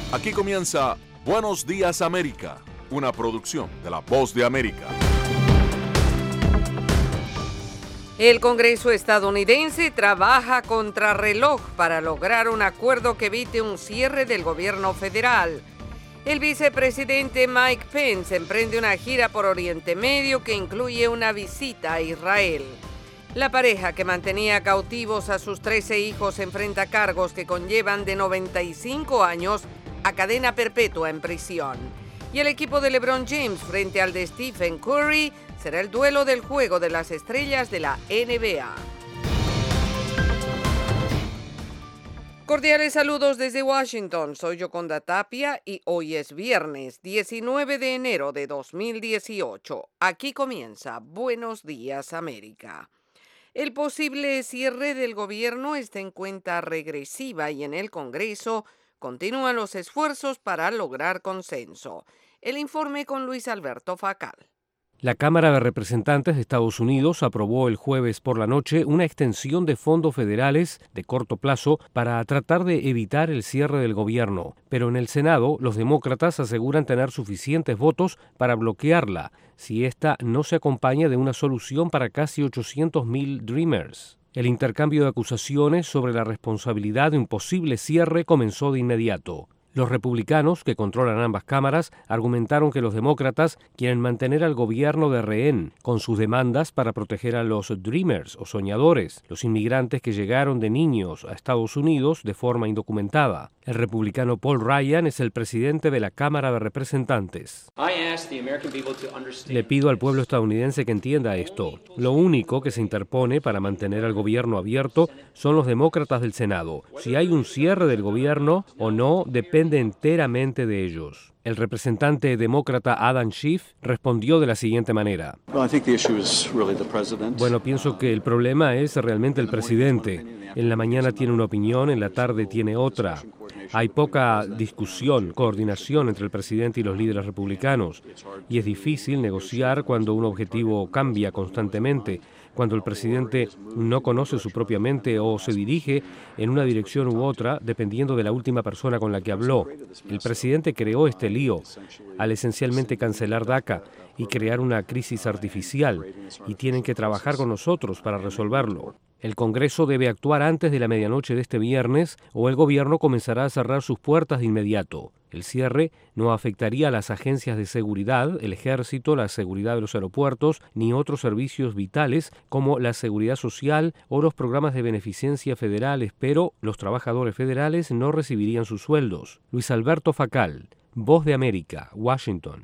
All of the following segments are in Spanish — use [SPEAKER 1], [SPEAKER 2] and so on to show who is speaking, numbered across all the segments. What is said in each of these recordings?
[SPEAKER 1] Aquí comienza Buenos Días América, una producción de La Voz de América.
[SPEAKER 2] El Congreso estadounidense trabaja contrarreloj para lograr un acuerdo que evite un cierre del gobierno federal. El vicepresidente Mike Pence emprende una gira por Oriente Medio que incluye una visita a Israel. La pareja que mantenía cautivos a sus 13 hijos enfrenta cargos que conllevan de 95 años a cadena perpetua en prisión. Y el equipo de LeBron James frente al de Stephen Curry será el duelo del juego de las estrellas de la NBA. Cordiales saludos desde Washington, soy Yoconda Tapia y hoy es viernes 19 de enero de 2018. Aquí comienza Buenos Días América. El posible cierre del gobierno está en cuenta regresiva y en el Congreso continúan los esfuerzos para lograr consenso. El informe con Luis Alberto Facal.
[SPEAKER 3] La Cámara de Representantes de Estados Unidos aprobó el jueves por la noche una extensión de fondos federales de corto plazo para tratar de evitar el cierre del gobierno. Pero en el Senado, los demócratas aseguran tener suficientes votos para bloquearla, si esta no se acompaña de una solución para casi 800,000 Dreamers. El intercambio de acusaciones sobre la responsabilidad de un posible cierre comenzó de inmediato. Los republicanos, que controlan ambas cámaras, argumentaron que los demócratas quieren mantener al gobierno de rehén con sus demandas para proteger a los Dreamers o soñadores, los inmigrantes que llegaron de niños a Estados Unidos de forma indocumentada. El republicano Paul Ryan es el presidente de la Cámara de Representantes. Le pido al pueblo estadounidense que entienda esto. Lo único que se interpone para mantener al gobierno abierto son los demócratas del Senado. Si hay un cierre del gobierno o no, depende enteramente de ellos. El representante demócrata Adam Schiff respondió de la siguiente manera. Bueno, pienso que el problema es realmente el presidente. En la mañana tiene una opinión, en la tarde tiene otra. Hay poca discusión, coordinación entre el presidente y los líderes republicanos. Y es difícil negociar cuando un objetivo cambia constantemente, cuando el presidente no conoce su propia mente o se dirige en una dirección u otra, dependiendo de la última persona con la que habló. El presidente creó este lío al esencialmente cancelar DACA y crear una crisis artificial, y tienen que trabajar con nosotros para resolverlo. El Congreso debe actuar antes de la medianoche de este viernes o el gobierno comenzará a cerrar sus puertas de inmediato. El cierre no afectaría a las agencias de seguridad, el ejército, la seguridad de los aeropuertos, ni otros servicios vitales como la seguridad social o los programas de beneficencia federales, pero los trabajadores federales no recibirían sus sueldos. Luis Alberto Facal, Voz de América, Washington.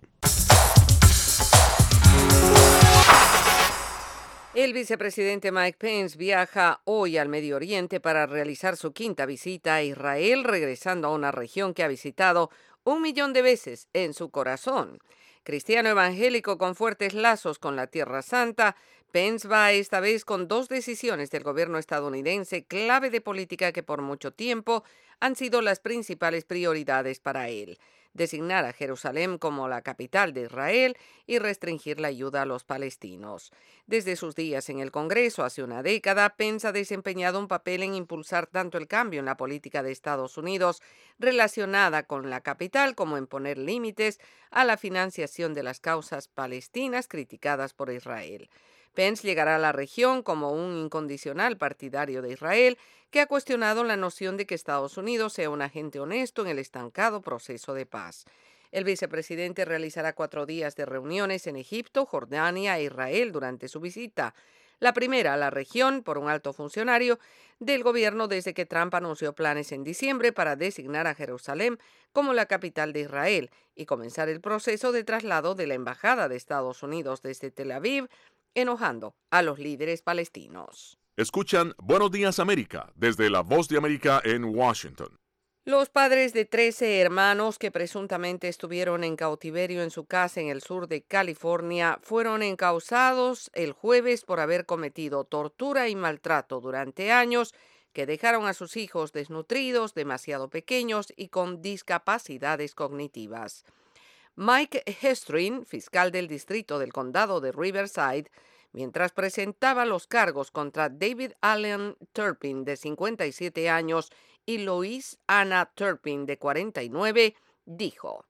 [SPEAKER 2] El vicepresidente Mike Pence viaja hoy al Medio Oriente para realizar su quinta visita a Israel, regresando a una región que ha visitado 1,000,000 de veces en su corazón. Cristiano evangélico con fuertes lazos con la Tierra Santa, Pence va esta vez con 2 decisiones del gobierno estadounidense clave de política que por mucho tiempo han sido las principales prioridades para él: designar a Jerusalén como la capital de Israel y restringir la ayuda a los palestinos. Desde sus días en el Congreso hace una década, Pence ha desempeñado un papel en impulsar tanto el cambio en la política de Estados Unidos relacionada con la capital como en poner límites a la financiación de las causas palestinas criticadas por Israel. Pence llegará a la región como un incondicional partidario de Israel que ha cuestionado la noción de que Estados Unidos sea un agente honesto en el estancado proceso de paz. El vicepresidente realizará 4 días de reuniones en Egipto, Jordania e Israel durante su visita. La primera a la región por un alto funcionario del gobierno desde que Trump anunció planes en diciembre para designar a Jerusalén como la capital de Israel y comenzar el proceso de traslado de la embajada de Estados Unidos desde Tel Aviv, enojando a los líderes palestinos.
[SPEAKER 1] Escuchan Buenos Días América desde La Voz de América en Washington.
[SPEAKER 2] Los padres de 13 hermanos que presuntamente estuvieron en cautiverio en su casa en el sur de California fueron encausados el jueves por haber cometido tortura y maltrato durante años que dejaron a sus hijos desnutridos, demasiado pequeños y con discapacidades cognitivas. Mike Hestrin, fiscal del distrito del condado de Riverside, mientras presentaba los cargos contra David Allen Turpin, de 57 años, y Louise Anna Turpin, de 49, dijo: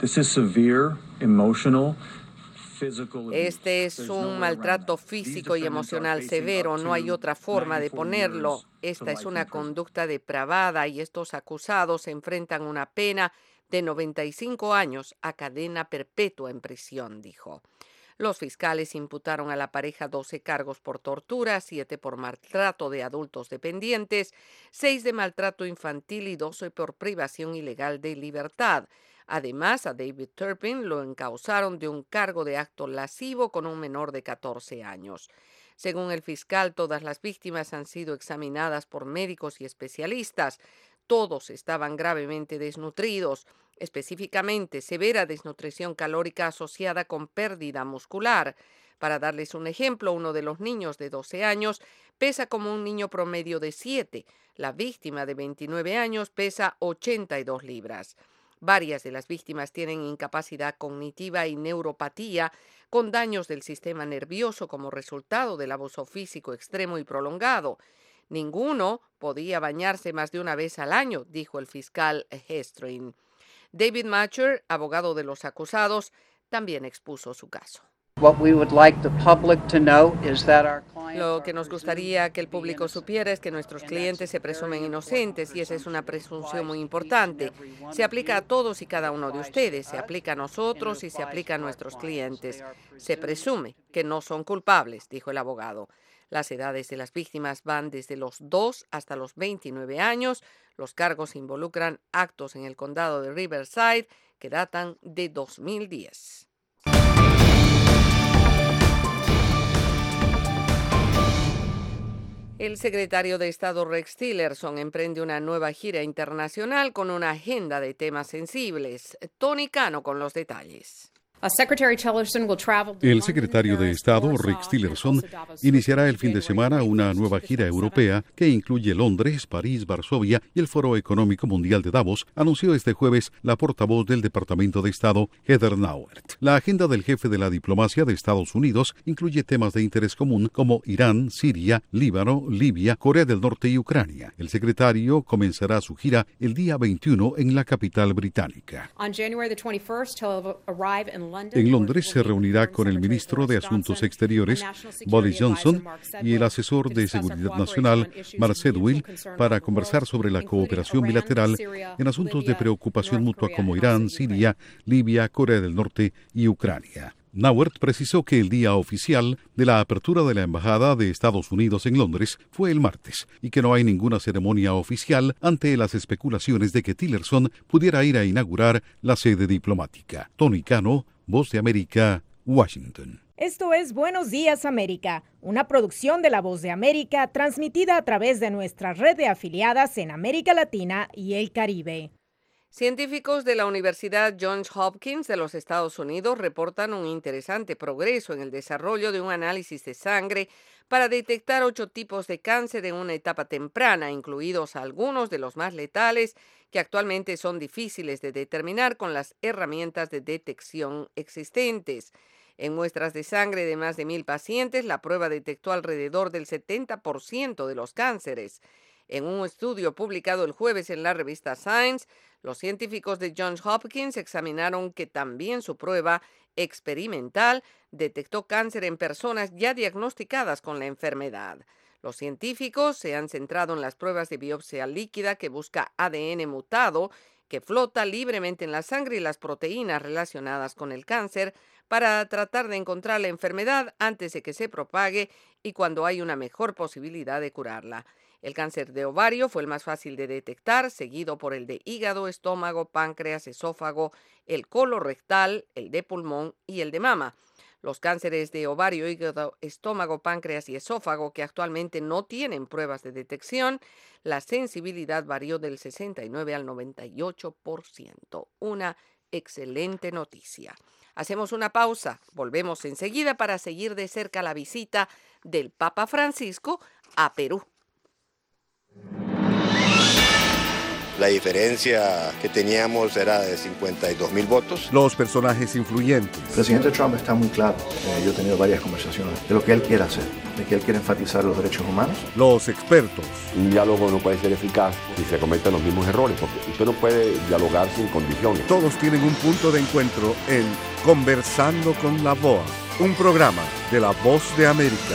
[SPEAKER 2] Este es un maltrato físico y emocional severo, no hay otra forma de ponerlo. Esta es una conducta depravada y estos acusados enfrentan una pena de 95 años a cadena perpetua en prisión, dijo. Los fiscales imputaron a la pareja 12 cargos por tortura, 7 por maltrato de adultos dependientes, 6 de maltrato infantil y 12 por privación ilegal de libertad. Además, a David Turpin lo encausaron de un cargo de acto lascivo con un menor de 14 años. Según el fiscal, todas las víctimas han sido examinadas por médicos y especialistas. Todos estaban gravemente desnutridos, específicamente severa desnutrición calórica asociada con pérdida muscular. Para darles un ejemplo, uno de los niños de 12 años pesa como un niño promedio de 7. La víctima de 29 años pesa 82 libras. Varias de las víctimas tienen incapacidad cognitiva y neuropatía, con daños del sistema nervioso como resultado del abuso físico extremo y prolongado. Ninguno podía bañarse más de una vez al año, dijo el fiscal Hestrin. David Matcher, abogado de los acusados, también expuso su caso. Lo que nos gustaría que el público supiera es que nuestros clientes se presumen inocentes y esa es una presunción muy importante. Se aplica a todos y cada uno de ustedes, se aplica a nosotros y se aplica a nuestros clientes. Se presume que no son culpables, dijo el abogado. Las edades de las víctimas van desde los 2 hasta los 29 años. Los cargos involucran actos en el condado de Riverside que datan de 2010. El secretario de Estado Rex Tillerson emprende una nueva gira internacional con una agenda de temas sensibles. Tony Cano con los detalles.
[SPEAKER 4] El secretario de Estado, Rex Tillerson, iniciará el fin de semana una nueva gira europea que incluye Londres, París, Varsovia y el Foro Económico Mundial de Davos, anunció este jueves la portavoz del Departamento de Estado, Heather Nauert. La agenda del jefe de la diplomacia de Estados Unidos incluye temas de interés común como Irán, Siria, Líbano, Libia, Corea del Norte y Ucrania. El secretario comenzará su gira el día 21 en la capital británica. En Londres se reunirá con el ministro de Asuntos Exteriores, Boris Johnson, y el asesor de Seguridad Nacional, Mark Sedwill, para conversar sobre la cooperación bilateral en asuntos de preocupación mutua como Irán, Siria, Libia, Corea del Norte y Ucrania. Nauert precisó que el día oficial de la apertura de la Embajada de Estados Unidos en Londres fue el martes y que no hay ninguna ceremonia oficial ante las especulaciones de que Tillerson pudiera ir a inaugurar la sede diplomática. Tony Cano, Voz de América, Washington.
[SPEAKER 5] Esto es Buenos Días América, una producción de La Voz de América transmitida a través de nuestra red de afiliadas en América Latina y el Caribe.
[SPEAKER 2] Científicos de la Universidad Johns Hopkins de los Estados Unidos reportan un interesante progreso en el desarrollo de un análisis de sangre para detectar 8 tipos de cáncer en una etapa temprana, incluidos algunos de los más letales que actualmente son difíciles de determinar con las herramientas de detección existentes. En muestras de sangre de más de 1,000 pacientes, la prueba detectó alrededor del 70% de los cánceres. En un estudio publicado el jueves en la revista Science, los científicos de Johns Hopkins examinaron que también su prueba experimental detectó cáncer en personas ya diagnosticadas con la enfermedad. Los científicos se han centrado en las pruebas de biopsia líquida que busca ADN mutado que flota libremente en la sangre y las proteínas relacionadas con el cáncer para tratar de encontrar la enfermedad antes de que se propague y cuando hay una mejor posibilidad de curarla. El cáncer de ovario fue el más fácil de detectar, seguido por el de hígado, estómago, páncreas, esófago, el colorectal, el de pulmón y el de mama. Los cánceres de ovario, hígado, estómago, páncreas y esófago que actualmente no tienen pruebas de detección, la sensibilidad varió del 69 al 98%. Una excelente noticia. Hacemos una pausa, volvemos enseguida para seguir de cerca la visita del Papa Francisco a Perú.
[SPEAKER 6] La diferencia que teníamos era de 52.000 votos.
[SPEAKER 1] Los personajes influyentes.
[SPEAKER 7] El presidente Trump está muy claro. Yo he tenido varias conversaciones de lo que él quiere hacer, de que él quiere enfatizar los derechos humanos.
[SPEAKER 1] Los expertos.
[SPEAKER 8] Un diálogo no puede ser eficaz si se cometen los mismos errores, porque usted no puede dialogar sin condiciones.
[SPEAKER 1] Todos tienen un punto de encuentro en Conversando con la VOA, un programa de La Voz de América.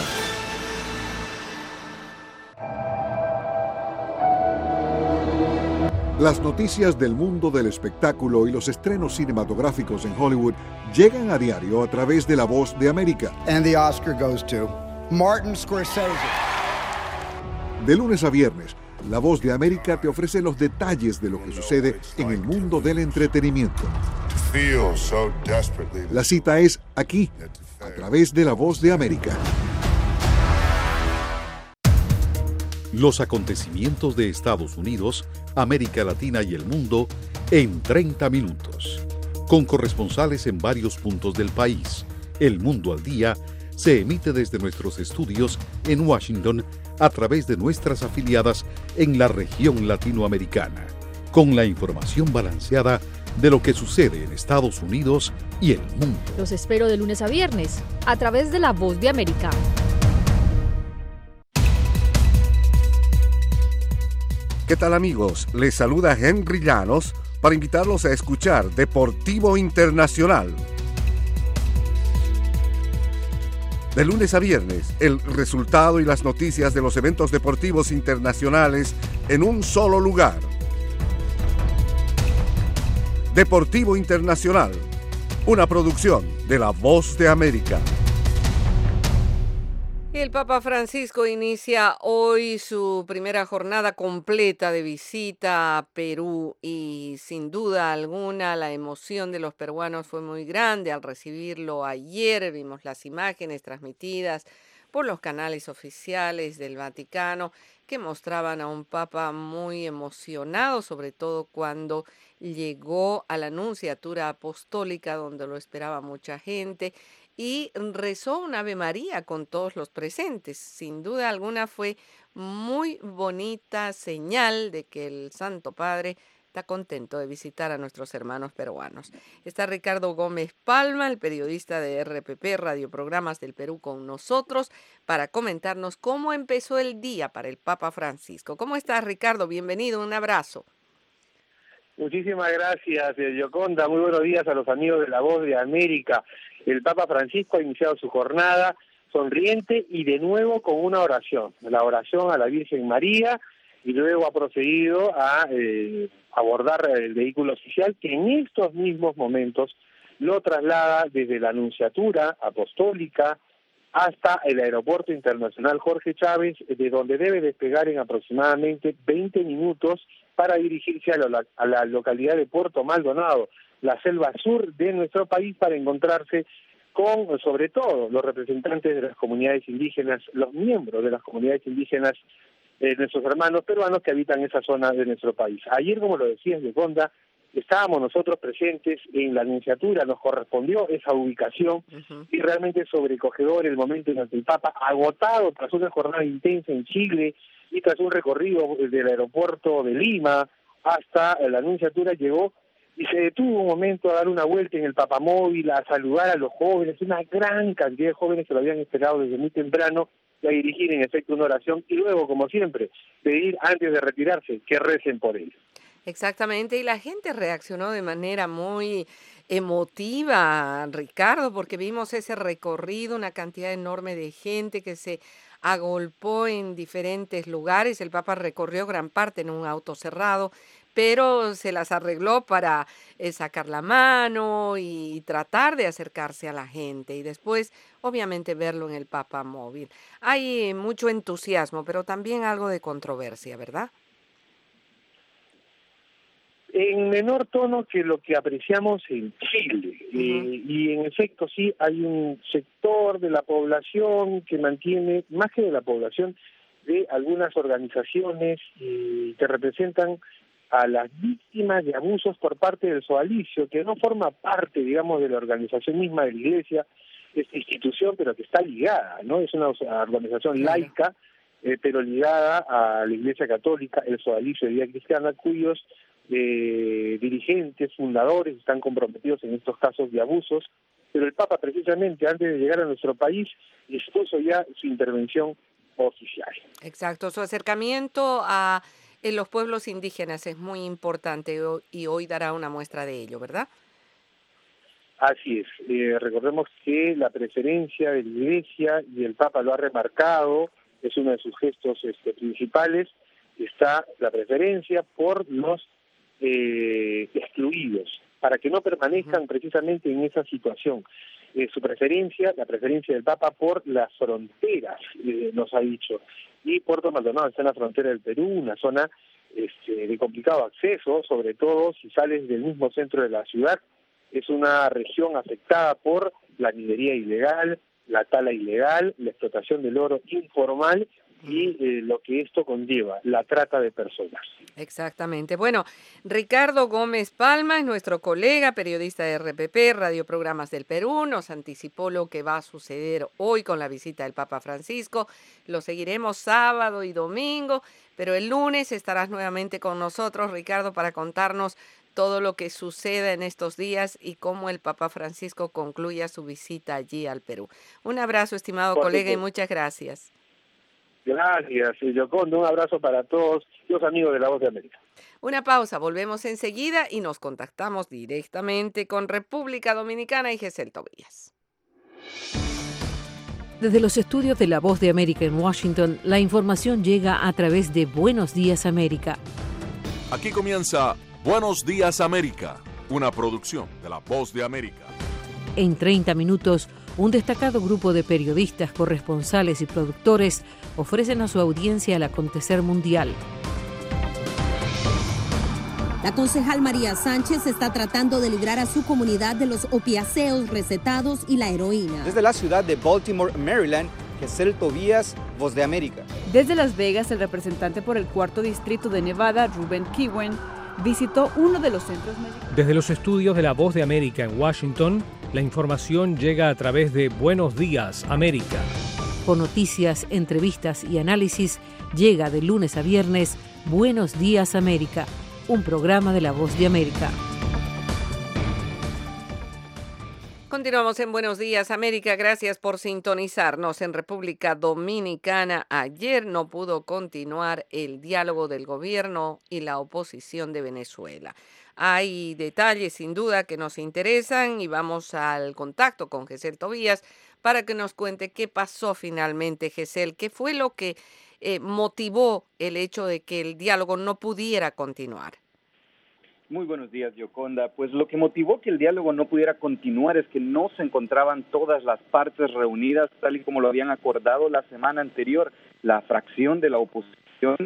[SPEAKER 9] Las noticias del mundo del espectáculo y los estrenos cinematográficos en Hollywood llegan a diario a través de La Voz de América.
[SPEAKER 10] And the Oscar goes to Martin Scorsese.
[SPEAKER 9] De lunes a viernes, La Voz de América te ofrece los detalles de lo que sucede en el mundo del entretenimiento. La cita es aquí, a través de La Voz de América. Los acontecimientos de Estados Unidos, América Latina y el mundo en 30 minutos. Con corresponsales en varios puntos del país. El Mundo al Día se emite desde nuestros estudios en Washington a través de nuestras afiliadas en la región latinoamericana. Con la información balanceada de lo que sucede en Estados Unidos y el mundo.
[SPEAKER 11] Los espero de lunes a viernes a través de La Voz de América.
[SPEAKER 1] ¿Qué tal, amigos? Les saluda Henry Llanos para invitarlos a escuchar Deportivo Internacional. De lunes a viernes, el resultado y las noticias de los eventos deportivos internacionales en un solo lugar. Deportivo Internacional, una producción de La Voz de América.
[SPEAKER 2] El Papa Francisco inicia hoy su primera jornada completa de visita a Perú y sin duda alguna la emoción de los peruanos fue muy grande al recibirlo ayer. Vimos las imágenes transmitidas por los canales oficiales del Vaticano que mostraban a un Papa muy emocionado, sobre todo cuando llegó a la Nunciatura Apostólica donde lo esperaba mucha gente y rezó un Ave María con todos los presentes. Sin duda alguna fue muy bonita señal de que el Santo Padre está contento de visitar a nuestros hermanos peruanos. Está Ricardo Gómez Palma, el periodista de RPP, Radioprogramas del Perú, con nosotros para comentarnos cómo empezó el día para el Papa Francisco. ¿Cómo estás, Ricardo? Bienvenido, un abrazo.
[SPEAKER 12] Muchísimas gracias, Yoconda. Muy buenos días a los amigos de La Voz de América. El Papa Francisco ha iniciado su jornada sonriente y de nuevo con una oración, la oración a la Virgen María, y luego ha procedido a abordar el vehículo oficial que en estos mismos momentos lo traslada desde la Nunciatura Apostólica hasta el Aeropuerto Internacional Jorge Chávez, de donde debe despegar en aproximadamente 20 minutos para dirigirse a la localidad de Puerto Maldonado, la selva sur de nuestro país, para encontrarse con, sobre todo, los representantes de las comunidades indígenas, los miembros de las comunidades indígenas, nuestros hermanos peruanos que habitan esa zona de nuestro país. Ayer, como lo decías, Yoconda, estábamos nosotros presentes en la Nunciatura, nos correspondió esa ubicación y realmente es sobrecogedor el momento en el que el Papa, agotado tras una jornada intensa en Chile y tras un recorrido del aeropuerto de Lima hasta la Nunciatura, llegó y se detuvo un momento a dar una vuelta en el papamóvil, a saludar a los jóvenes, una gran cantidad de jóvenes que lo habían esperado desde muy temprano, y a dirigir en efecto una oración y luego, como siempre, pedir antes de retirarse que recen por él.
[SPEAKER 2] Exactamente, y la gente reaccionó de manera muy emotiva, Ricardo, porque vimos ese recorrido, una cantidad enorme de gente que se agolpó en diferentes lugares. El Papa recorrió gran parte en un auto cerrado, pero se las arregló para sacar la mano y tratar de acercarse a la gente y después, obviamente, verlo en el papamóvil. Hay mucho entusiasmo, pero también algo de controversia, ¿verdad?
[SPEAKER 12] En menor tono que lo que apreciamos en Chile. Y en efecto sí hay un sector de la población que mantiene, más que de la población, de algunas organizaciones que representan a las víctimas de abusos por parte del sodalicio, que no forma parte, digamos, de la organización misma de la Iglesia, esta institución, pero que está ligada, ¿no? Es una organización laica pero ligada a la Iglesia Católica, el Sodalicio de Vida Cristiana, cuyos dirigentes, fundadores, están comprometidos en estos casos de abusos, pero el Papa, precisamente antes de llegar a nuestro país, dispuso ya su intervención oficial.
[SPEAKER 2] Exacto, su acercamiento a los pueblos indígenas es muy importante y hoy dará una muestra de ello, ¿verdad?
[SPEAKER 12] Así es, recordemos que la preferencia de la Iglesia, y el Papa lo ha remarcado, es uno de sus gestos principales, está la preferencia por los excluidos, para que no permanezcan precisamente en esa situación. Su preferencia, la preferencia del Papa por las fronteras, nos ha dicho, y Puerto Maldonado está en la frontera del Perú, una zona de complicado acceso, sobre todo si sales del mismo centro de la ciudad. Es una región afectada por la minería ilegal, la tala ilegal, la explotación del oro informal y lo que esto conlleva, la trata de personas.
[SPEAKER 2] Exactamente. Bueno, Ricardo Gómez Palma es nuestro colega, periodista de RPP, Radioprogramas del Perú, nos anticipó lo que va a suceder hoy con la visita del Papa Francisco. Lo seguiremos sábado y domingo, pero el lunes estarás nuevamente con nosotros, Ricardo, para contarnos todo lo que suceda en estos días y cómo el Papa Francisco concluya su visita allí al Perú. Un abrazo, estimado colega, y muchas gracias.
[SPEAKER 12] Gracias, Yoconda. Un abrazo para todos los amigos de La Voz de América.
[SPEAKER 2] Una pausa, volvemos enseguida y nos contactamos directamente con República Dominicana y Gesel Tobías.
[SPEAKER 13] Desde los estudios de La Voz de América en Washington, la información llega a través de Buenos Días América.
[SPEAKER 14] Aquí comienza Buenos Días América, una producción de La Voz de América.
[SPEAKER 13] En 30 minutos, un destacado grupo de periodistas, corresponsales y productores ofrecen a su audiencia el acontecer mundial.
[SPEAKER 15] La concejal María Sánchez está tratando de librar a su comunidad de los opiáceos recetados y la heroína.
[SPEAKER 16] Desde la ciudad de Baltimore, Maryland, Gesel Tobías, Voz de América.
[SPEAKER 17] Desde Las Vegas, el representante por el 4º distrito de Nevada, Ruben Kiwen, visitó uno de los centros médicos.
[SPEAKER 3] Desde los estudios de La Voz de América en Washington, la información llega a través de Buenos Días América.
[SPEAKER 13] Con noticias, entrevistas y análisis, llega de lunes a viernes Buenos Días América, un programa de La Voz de América.
[SPEAKER 2] Continuamos en Buenos Días América, gracias por sintonizarnos. En República Dominicana ayer no pudo continuar el diálogo del gobierno y la oposición de Venezuela. Hay detalles sin duda que nos interesan y vamos al contacto con Gesel Tobías para que nos cuente qué pasó finalmente, Gesel, qué fue lo que motivó el hecho de que el diálogo no pudiera continuar.
[SPEAKER 16] Muy buenos días, Yoconda. Pues lo que motivó que el diálogo no pudiera continuar es que no se encontraban todas las partes reunidas tal y como lo habían acordado la semana anterior. La fracción de la oposición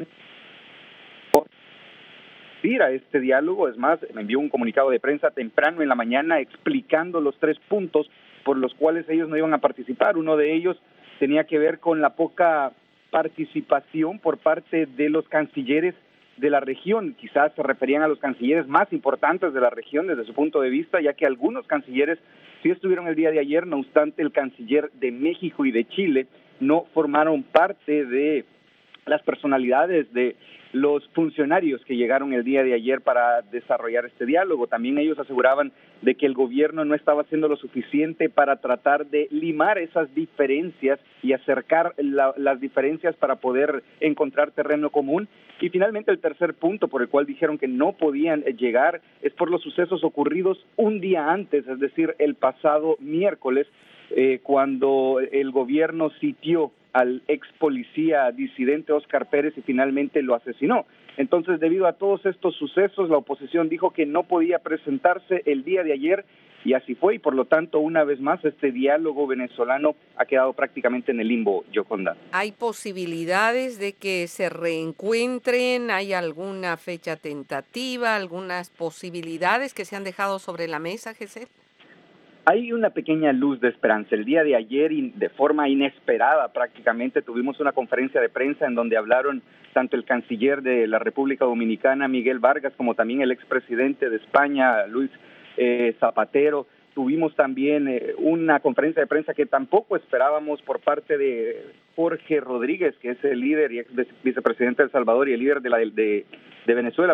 [SPEAKER 16] ir a este diálogo, es más, me envió un comunicado de prensa temprano en la mañana explicando los 3 puntos por los cuales ellos no iban a participar. Uno de ellos tenía que ver con la poca participación por parte de los cancilleres de la región. Quizás se referían a los cancilleres más importantes de la región desde su punto de vista, ya que algunos cancilleres sí estuvieron el día de ayer, no obstante el canciller de México y de Chile no formaron parte de las personalidades de los funcionarios que llegaron el día de ayer para desarrollar este diálogo. También ellos aseguraban de que el gobierno no estaba haciendo lo suficiente para tratar de limar esas diferencias y acercar las diferencias para poder encontrar terreno común. Y finalmente el tercer punto por el cual dijeron que no podían llegar es por los sucesos ocurridos un día antes, es decir, el pasado miércoles, cuando el gobierno sitió al ex policía disidente Óscar Pérez y finalmente lo asesinó. Entonces, debido a todos estos sucesos, la oposición dijo que no podía presentarse el día de ayer y así fue, y por lo tanto, una vez más, este diálogo venezolano ha quedado prácticamente en el limbo, Yoconda.
[SPEAKER 2] ¿Hay posibilidades de que se reencuentren? ¿Hay alguna fecha tentativa? ¿Algunas posibilidades que se han dejado sobre la mesa, Gesel?
[SPEAKER 16] Hay una pequeña luz de esperanza. El día de ayer, de forma inesperada prácticamente, tuvimos una conferencia de prensa en donde hablaron tanto el canciller de la República Dominicana, Miguel Vargas, como también el expresidente de España, Luis Zapatero, Tuvimos también una conferencia de prensa que tampoco esperábamos por parte de Jorge Rodríguez, que es el líder y ex vicepresidente de El Salvador y el líder de Venezuela,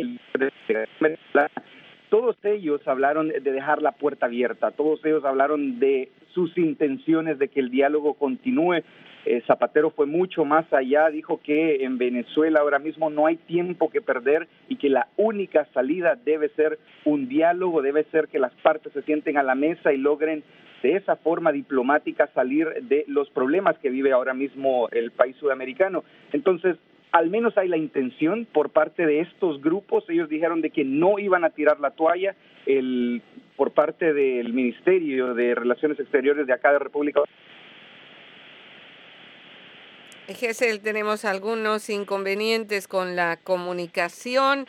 [SPEAKER 16] Todos ellos hablaron de dejar la puerta abierta, todos ellos hablaron de sus intenciones de que el diálogo continúe. Zapatero fue mucho más allá, dijo que en Venezuela ahora mismo no hay tiempo que perder y que la única salida debe ser un diálogo, debe ser que las partes se sienten a la mesa y logren de esa forma diplomática salir de los problemas que vive ahora mismo el país sudamericano. Entonces, al menos hay la intención por parte de estos grupos. Ellos dijeron de que no iban a tirar la toalla. Por parte del Ministerio de Relaciones Exteriores de acá de República Dominicana.
[SPEAKER 2] Gesell, tenemos algunos inconvenientes con la comunicación.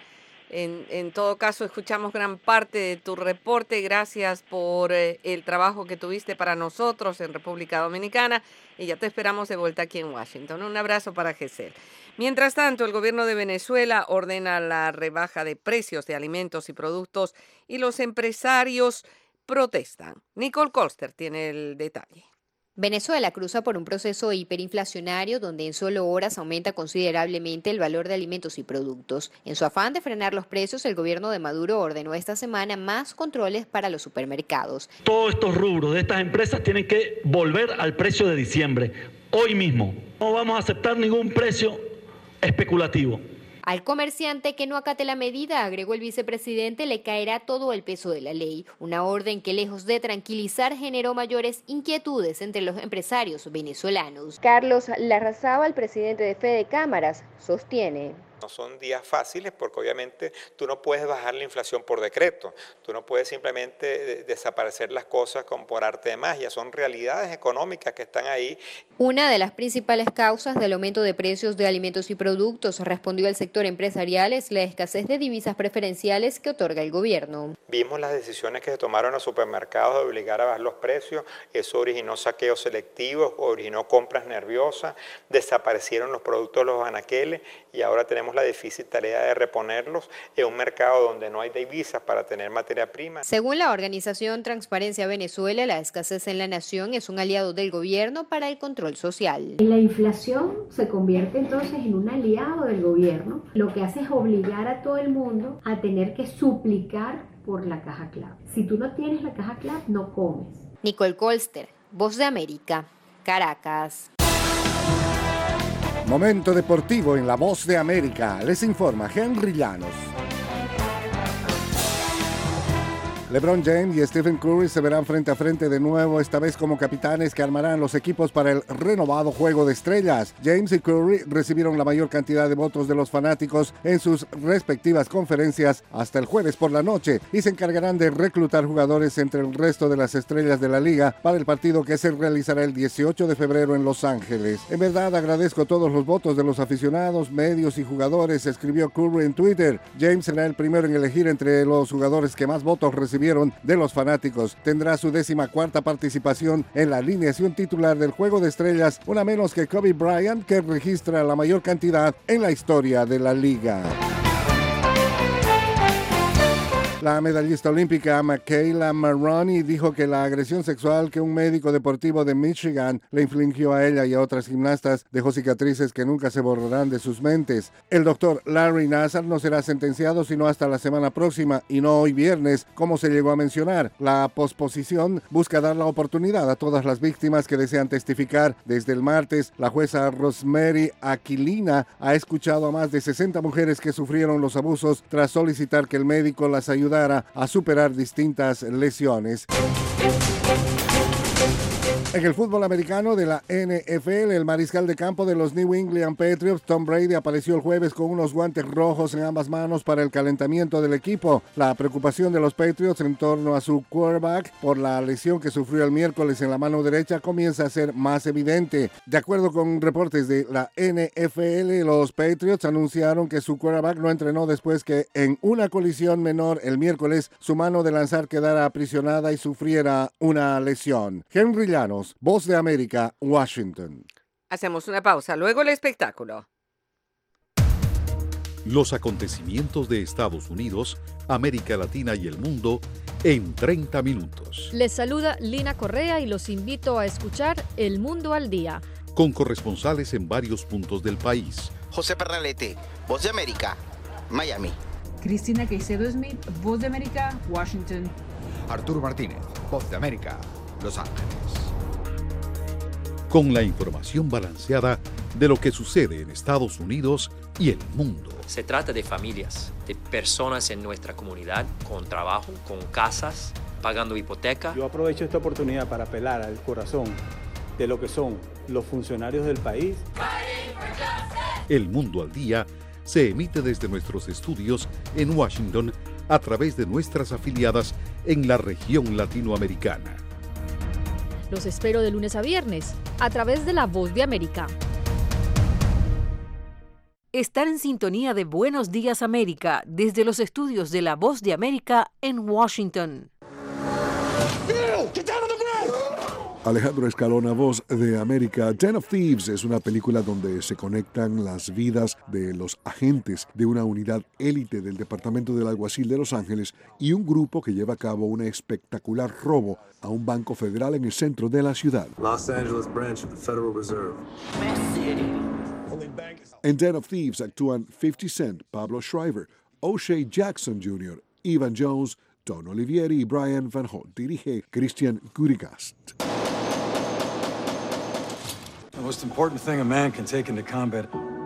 [SPEAKER 2] En todo caso, escuchamos gran parte de tu reporte. Gracias por el trabajo que tuviste para nosotros en República Dominicana y ya te esperamos de vuelta aquí en Washington. Un abrazo para Gesell. Mientras tanto, el gobierno de Venezuela ordena la rebaja de precios de alimentos y productos y los empresarios protestan. Nicole Colster tiene el detalle.
[SPEAKER 18] Venezuela cruza por un proceso hiperinflacionario donde en solo horas aumenta considerablemente el valor de alimentos y productos. En su afán de frenar los precios, el gobierno de Maduro ordenó esta semana más controles para los supermercados.
[SPEAKER 19] Todos estos rubros de estas empresas tienen que volver al precio de diciembre, hoy mismo. No vamos a aceptar ningún precio especulativo.
[SPEAKER 18] Al comerciante que no acate la medida, agregó el vicepresidente, le caerá todo el peso de la ley. Una orden que, lejos de tranquilizar, generó mayores inquietudes entre los empresarios venezolanos. Carlos Larrazábal, presidente de Fede Cámaras, sostiene:
[SPEAKER 20] no son días fáciles porque obviamente tú no puedes bajar la inflación por decreto, tú no puedes simplemente desaparecer las cosas con por arte de magia, son realidades económicas que están ahí.
[SPEAKER 18] Una de las principales causas del aumento de precios de alimentos y productos, respondió el sector empresarial, es la escasez de divisas preferenciales que otorga el gobierno.
[SPEAKER 20] Vimos las decisiones que se tomaron en los supermercados de obligar a bajar los precios, eso originó saqueos selectivos, originó compras nerviosas, desaparecieron los productos de los anaqueles y ahora tenemos la difícil tarea de reponerlos en un mercado donde no hay divisas para tener materia prima.
[SPEAKER 18] Según la organización Transparencia Venezuela, la escasez en la nación es un aliado del gobierno para el control social.
[SPEAKER 21] La inflación se convierte entonces en un aliado del gobierno. Lo que hace es obligar a todo el mundo a tener que suplicar por la caja clave. Si tú no tienes la caja clave, no comes.
[SPEAKER 18] Nicole Colster, Voz de América, Caracas.
[SPEAKER 1] Momento deportivo en La Voz de América. Les informa Henry Llanos. LeBron James y Stephen Curry se verán frente a frente de nuevo, esta vez como capitanes que armarán los equipos para el renovado Juego de Estrellas. James y Curry recibieron la mayor cantidad de votos de los fanáticos en sus respectivas conferencias hasta el jueves por la noche y se encargarán de reclutar jugadores entre el resto de las estrellas de la liga para el partido que se realizará el 18 de febrero en Los Ángeles. En verdad agradezco todos los votos de los aficionados, medios y jugadores, escribió Curry en Twitter. James será el primero en elegir entre los jugadores que más votos recibieron de los fanáticos. Tendrá su 14ª participación en la alineación titular del Juego de Estrellas, una menos que Kobe Bryant, que registra la mayor cantidad en la historia de la liga. La medallista olímpica Michaela Maroney dijo que la agresión sexual que un médico deportivo de Michigan le infligió a ella y a otras gimnastas dejó cicatrices que nunca se borrarán de sus mentes. El doctor Larry Nassar no será sentenciado sino hasta la semana próxima y no hoy viernes, como se llegó a mencionar. La posposición busca dar la oportunidad a todas las víctimas que desean testificar. Desde el martes, la jueza Rosemary Aquilina ha escuchado a más de 60 mujeres que sufrieron los abusos tras solicitar que el médico las ayudara a superar distintas lesiones. En el fútbol americano de la NFL, el mariscal de campo de los New England Patriots, Tom Brady, apareció el jueves con unos guantes rojos en ambas manos para el calentamiento del equipo. La preocupación de los Patriots en torno a su quarterback por la lesión que sufrió el miércoles en la mano derecha comienza a ser más evidente. De acuerdo con reportes de la NFL, los Patriots anunciaron que su quarterback no entrenó después que en una colisión menor el miércoles su mano de lanzar quedara aprisionada y sufriera una lesión. Henry Llanos, Voz de América, Washington.
[SPEAKER 2] Hacemos una pausa, luego el espectáculo.
[SPEAKER 9] Los acontecimientos de Estados Unidos, América Latina y el mundo en 30 minutos.
[SPEAKER 11] Les saluda Lina Correa y los invito a escuchar El Mundo al Día.
[SPEAKER 9] Con corresponsales en varios puntos del país.
[SPEAKER 4] José Pernalete, Voz de América, Miami.
[SPEAKER 17] Cristina Caicedo Smith, Voz de América, Washington.
[SPEAKER 22] Arturo Martínez, Voz de América, Los Ángeles.
[SPEAKER 9] Con la información balanceada de lo que sucede en Estados Unidos y el mundo.
[SPEAKER 23] Se trata de familias, de personas en nuestra comunidad, con trabajo, con casas, pagando hipoteca.
[SPEAKER 24] Yo aprovecho esta oportunidad para apelar al corazón de lo que son los funcionarios del país.
[SPEAKER 9] El Mundo al Día se emite desde nuestros estudios en Washington a través de nuestras afiliadas en la región latinoamericana.
[SPEAKER 11] Los espero de lunes a viernes a través de La Voz de América.
[SPEAKER 13] Están en sintonía de Buenos Días América desde los estudios de La Voz de América en Washington.
[SPEAKER 1] Alejandro Escalona, Voz de América. Den of Thieves es una película donde se conectan las vidas de los agentes de una unidad élite del Departamento del Alguacil de Los Ángeles y un grupo que lleva a cabo un espectacular robo a un banco federal en el centro de la ciudad.
[SPEAKER 25] Los Angeles branch of the Federal Reserve.
[SPEAKER 1] En Den of Thieves actúan 50 Cent, Pablo Schreiber, O'Shea Jackson Jr., Evan Jones, Don Olivieri y Brian Van Holt. Dirige Christian Gurigast.
[SPEAKER 25] The most important thing a man can take into combat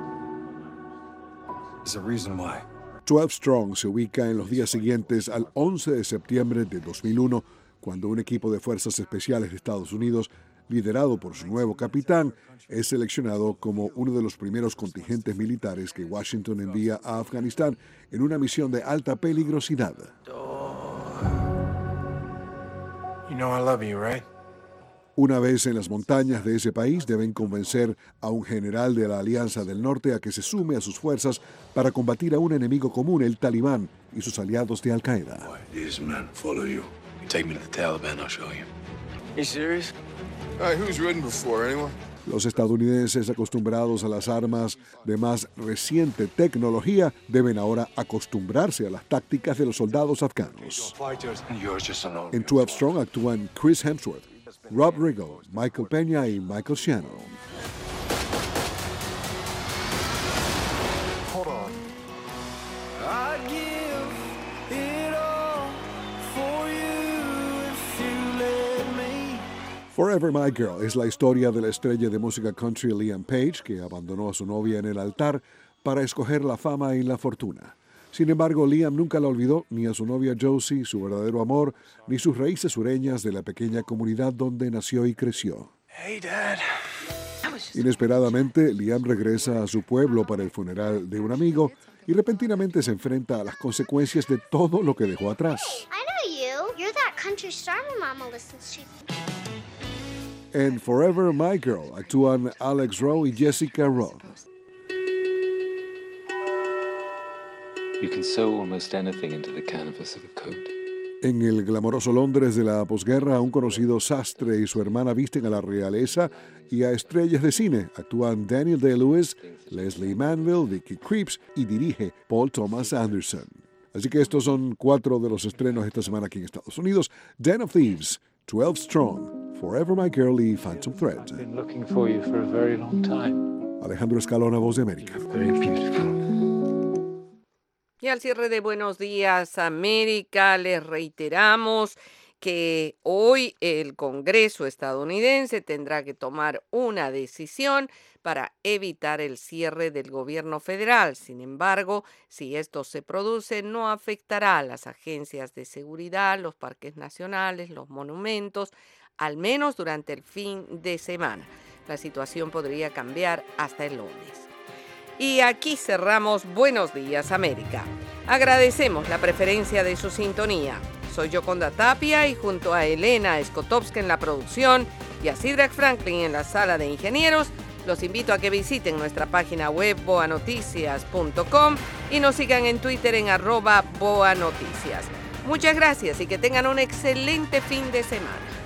[SPEAKER 25] is a reason why.
[SPEAKER 1] 12 Strong se ubica en los días siguientes al 11 de septiembre de 2001, cuando un equipo de fuerzas especiales de Estados Unidos, liderado por su nuevo capitán, es seleccionado como uno de los primeros contingentes militares que Washington envía a Afganistán en una misión de alta peligrosidad.
[SPEAKER 25] You know I love you, right?
[SPEAKER 1] Una vez en las montañas de ese país, deben convencer a un general de la Alianza del Norte a que se sume a sus fuerzas para combatir a un enemigo común, el Talibán, y sus aliados de Al-Qaeda.
[SPEAKER 25] These men follow you. You take me to the Taliban, I'll show you. You serious?
[SPEAKER 26] All right, who's ridden before? Anyone?
[SPEAKER 1] Los estadounidenses, acostumbrados a las armas de más reciente tecnología, deben ahora acostumbrarse a las tácticas de los soldados afganos. En 12 Strong actúan Chris Hemsworth, Rob Riggle, Michael Peña y Michael Shannon.
[SPEAKER 25] Hold on.
[SPEAKER 27] I'd give it all for you if you let me.
[SPEAKER 1] Forever My Girl es la historia de la estrella de música country Liam Page, que abandonó a su novia en el altar para escoger la fama y la fortuna. Sin embargo, Liam nunca la olvidó, ni a su novia Josie, su verdadero amor, ni sus raíces sureñas de la pequeña comunidad donde nació y creció.
[SPEAKER 25] Hey, Dad.
[SPEAKER 1] Inesperadamente, Liam regresa a su pueblo para el funeral de un amigo y repentinamente se enfrenta a las consecuencias de todo lo que dejó atrás.
[SPEAKER 28] I know you. You're that country star my mama listens to.
[SPEAKER 1] En Forever My Girl actúan Alex Rowe y Jessica Rowe.
[SPEAKER 29] You can sew almost anything into the canvas of a coat.
[SPEAKER 1] En el glamoroso Londres de la posguerra, un conocido sastre y su hermana visten a la realeza y a estrellas de cine. Actúan Daniel Day-Lewis, Leslie Manville, Vicky Krieps y dirige Paul Thomas Anderson. Así que estos son 4 de los estrenos esta semana aquí en Estados Unidos. Den of Thieves, 12 Strong, Forever My Girl y Phantom Thread.
[SPEAKER 29] I've been looking for you for a very long time.
[SPEAKER 1] Alejandro Escalona, Voz de América.
[SPEAKER 29] Very beautiful.
[SPEAKER 2] Y al cierre de Buenos Días América, les reiteramos que hoy el Congreso estadounidense tendrá que tomar una decisión para evitar el cierre del gobierno federal. Sin embargo, si esto se produce, no afectará a las agencias de seguridad, los parques nacionales, los monumentos, al menos durante el fin de semana. La situación podría cambiar hasta el lunes. Y aquí cerramos Buenos Días América. Agradecemos la preferencia de su sintonía. Soy Yoconda Tapia y junto a Elena Skotowska en la producción y a Sidrak Franklin en la sala de ingenieros, los invito a que visiten nuestra página web boanoticias.com y nos sigan en Twitter en @boanoticias. Muchas gracias y que tengan un excelente fin de semana.